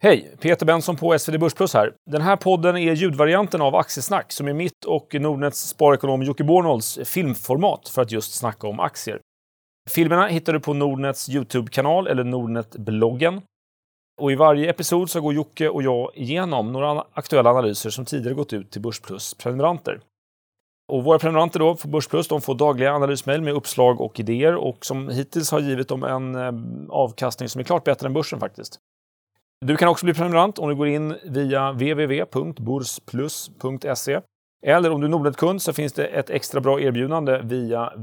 Hej, Peter Benson på SvD Börsplus här. Den här podden är ljudvarianten av Aktiesnack som är mitt och Nordnets sparekonom Jocke Bornholds filmformat för att just snacka om aktier. Filmerna hittar du på Nordnets YouTube-kanal eller Nordnet-bloggen. Och i varje episod så går Jocke och jag igenom några aktuella analyser som tidigare gått ut till Börsplus prenumeranter. Och våra prenumeranter då på Börsplus, de får dagliga analysmejl med uppslag och idéer och som hittills har givit dem en avkastning som är klart bättre än börsen faktiskt. Du kan också bli prenumerant om du går in via www.borsplus.se. Eller om du är Nordnet-kund så finns det ett extra bra erbjudande via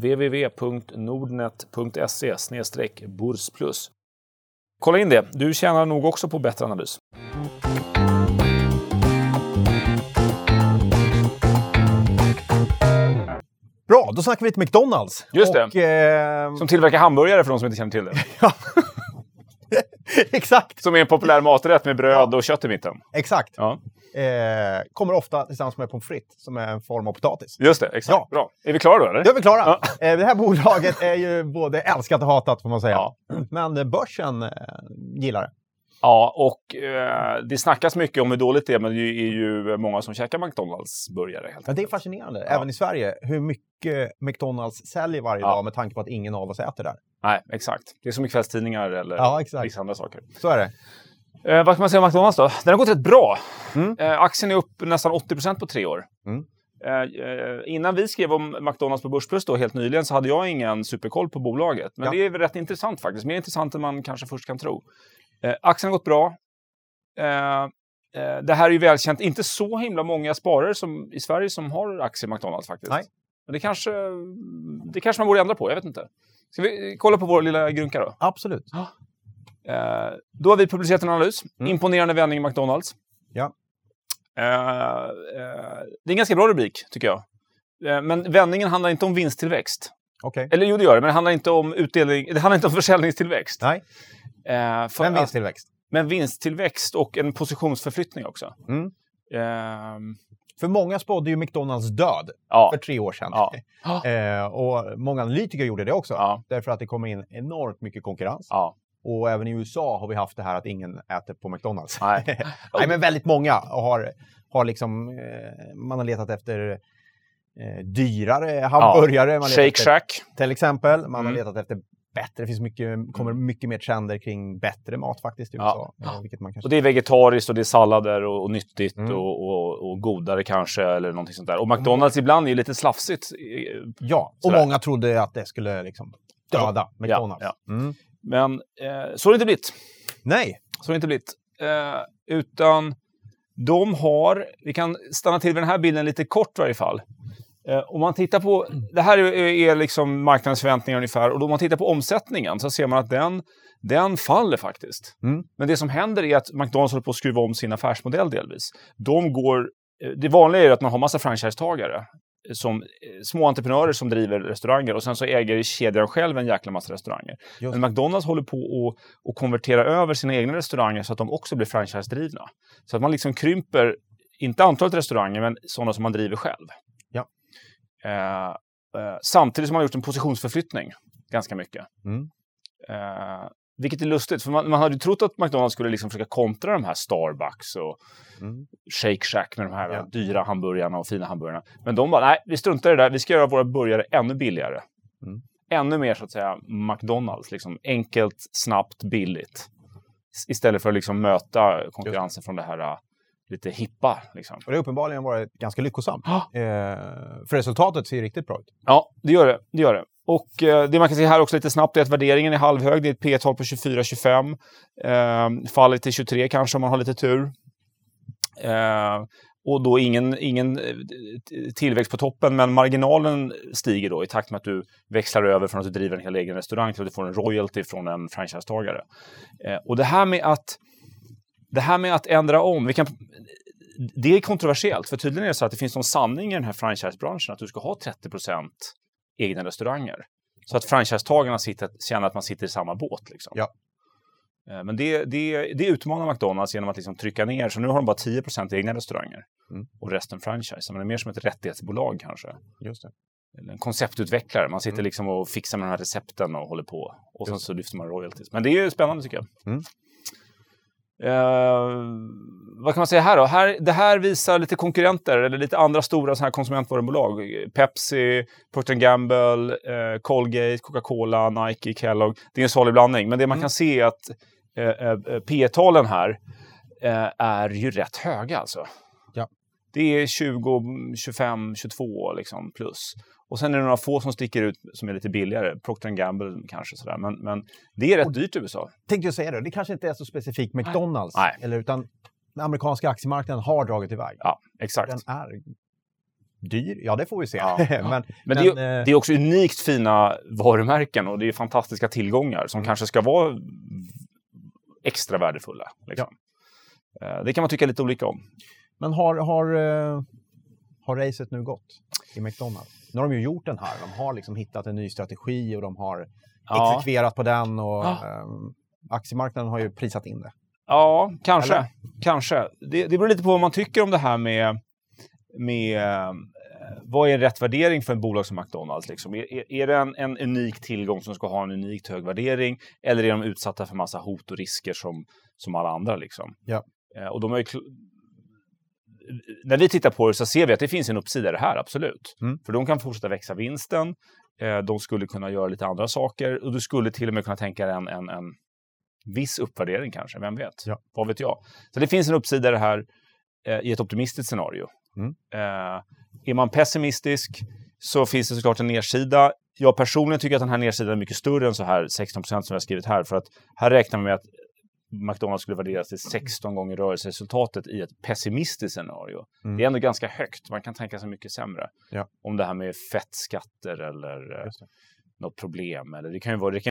www.nordnet.se/borsplus. Kolla in det, du tjänar nog också på bättre analys. Bra, då snackar vi lite McDonalds. Just det, som tillverkar hamburgare för de som inte känner till det. Ja. Exakt. Som är en populär maträtt med bröd och kött i mitten. Exakt. Ja. Kommer ofta tillsammans med pommes frites som är en form av potatis. Just det, exakt. Ja. Bra. Är vi klara då eller? Då är vi klara. Ja. Det här bolaget är ju både älskat och hatat får man säga. Ja. Men börsen gillar det. Ja, och det snackas mycket om hur dåligt det är, men det är ju många som käkar McDonalds-burgare. Men det är fascinerande, även i Sverige, hur mycket McDonalds säljer varje dag med tanke på att ingen av oss äter där. Nej, exakt. Det är som i kvällstidningar eller vissa andra saker. Så är det. Vad kan man säga om McDonalds då? Den har gått rätt bra. Aktien är upp nästan 80% på 3 år. Innan vi skrev om McDonalds på Börsplus då helt nyligen så hade jag ingen superkoll på bolaget. Men det är rätt intressant faktiskt. Mer intressant än man kanske först kan tro. Aktien har gått bra. Det här är ju välkänt. Inte så himla många sparare som i Sverige som har aktier i McDonalds faktiskt. Nej. Men det kanske man borde ändra på, jag vet inte. Ska vi kolla på vår lilla grunka då? Absolut. Då har vi publicerat en analys. Imponerande vändning i McDonalds. Ja. Det är en ganska bra rubrik tycker jag. Men vändningen handlar inte om vinsttillväxt. Okay. Eller jo det gör det, men det handlar inte om utdelning. Det handlar inte om försäljningstillväxt. Nej. Men vinsttillväxt. Men vinsttillväxt och en positionsförflyttning också. För många spådde ju McDonalds död för 3 år sedan. Ja. Och många analytiker gjorde det också. Ja. Därför att det kommer in enormt mycket konkurrens. Ja. Och även i USA har vi haft det här att ingen äter på McDonalds. Nej, men väldigt många har liksom... man har letat efter dyrare hamburgare. Shake Shack. Till exempel. Man har letat efter bättre. Det finns kommer mycket mer trender kring bättre mat faktiskt i USA. Vilket man kanske... Och det är vegetariskt och det är sallader och nyttigt och godare kanske eller någonting sånt där. Och McDonalds ibland är ju lite slafsigt. Ja, och många trodde att det skulle liksom döda McDonalds. Ja. Men så har det inte blivit. Nej. Så har det inte blivit. Utan de har, vi kan stanna till vid den här bilden lite kort i varje fall. Om man tittar på, det här är liksom marknadens förväntningar ungefär. Och då man tittar på omsättningen så ser man att den faller faktiskt. Men det som händer är att McDonalds håller på att skruva om sin affärsmodell delvis. Det vanliga är att man har massa franchisetagare. Som små entreprenörer som driver restauranger och sen så äger kedjan själv en jäkla massa restauranger. Men McDonalds håller på att konvertera över sina egna restauranger så att de också blir franchise-drivna. Så att man liksom krymper, inte antalet restauranger men sådana som man driver själv. Ja. Samtidigt som man har gjort en positionsförflyttning ganska mycket. Vilket är lustigt, för man hade ju trott att McDonalds skulle liksom försöka kontra de här Starbucks och Shake Shack med de här dyra hamburgarna och fina hamburgarna. Men de bara, nej, vi struntar i det där. Vi ska göra våra burgare ännu billigare. Ännu mer så att säga McDonalds. Liksom, enkelt, snabbt, billigt. Istället för att liksom möta konkurrensen från det här lite hippa. Liksom. Och det har uppenbarligen varit ganska lyckosamt. För resultatet ser riktigt bra ut. Ja, det gör det. Och det man kan se här också lite snabbt är att värderingen är halvhög. Det är ett P-tal på 24-25. Faller till 23 kanske om man har lite tur. Och då ingen tillväxt på toppen, men marginalen stiger då i takt med att du växlar över från att du driver en hel egen restaurang till att du får en royalty från en franchisetagare. Och det här med att ändra om, det är kontroversiellt, för tydligen är det så att det finns någon sanning i den här franchisebranschen att du ska ha 30% egna restauranger. Så att franchisetagarna känner att man sitter i samma båt. Liksom. Ja. Men det utmanar McDonalds genom att liksom trycka ner. Så nu har de bara 10% egna restauranger. Och resten franchise. Men det är mer som ett rättighetsbolag kanske. Just det. Eller en konceptutvecklare. Man sitter liksom och fixar med de här recepten och håller på. Och sen så lyfter man royalties. Men det är ju spännande tycker jag. Vad kan man säga här då? Det här visar lite konkurrenter eller lite andra stora så här konsumentvarubolag. Pepsi, Procter & Gamble, Colgate, Coca-Cola, Nike, Kellogg. Det är en salig blandning. Men det man kan se är att P-talen här är ju rätt höga alltså. Ja. Det är 20, 25, 22 liksom plus. Och sen är det några få som sticker ut som är lite billigare. Procter & Gamble kanske sådär. Men det är rätt dyrt i USA. Tänkte jag säga det kanske inte är så specifikt McDonalds. Nej. Eller utan den amerikanska aktiemarknaden har dragit iväg. Ja, exakt. Den är dyr, ja det får vi se. Ja. men det är också unikt fina varumärken och det är fantastiska tillgångar som kanske ska vara extra värdefulla. Liksom. Ja. Det kan man tycka lite olika om. Men har racet nu gått i McDonalds? Nu har de ju gjort den här. De har liksom hittat en ny strategi och de har exekverat på den och aktiemarknaden har ju prisat in det. Ja, kanske. Det beror lite på vad man tycker om det här med vad är en rätt värdering för ett bolag som McDonalds? Liksom? Är det en unik tillgång som ska ha en unikt hög värdering eller är de utsatta för massa hot och risker som alla andra? Liksom? Ja. Och de är när vi tittar på det så ser vi att det finns en uppsida i det här, absolut. För de kan fortsätta växa vinsten, de skulle kunna göra lite andra saker och du skulle till och med kunna tänka dig en viss uppvärdering kanske, vem vet? Ja. Vad vet jag? Så det finns en uppsida i det här i ett optimistiskt scenario. Är man pessimistisk så finns det såklart en nedsida. Jag personligen tycker att den här nedsidan är mycket större än så här 16% som jag har skrivit här. För att här räknar man med att McDonalds skulle värderas till 16 gånger rörelseresultatet i ett pessimistiskt scenario. Det är ändå ganska högt. Man kan tänka sig mycket sämre. Ja. Om det här med fettskatter eller något problem. Eller det kan ju vara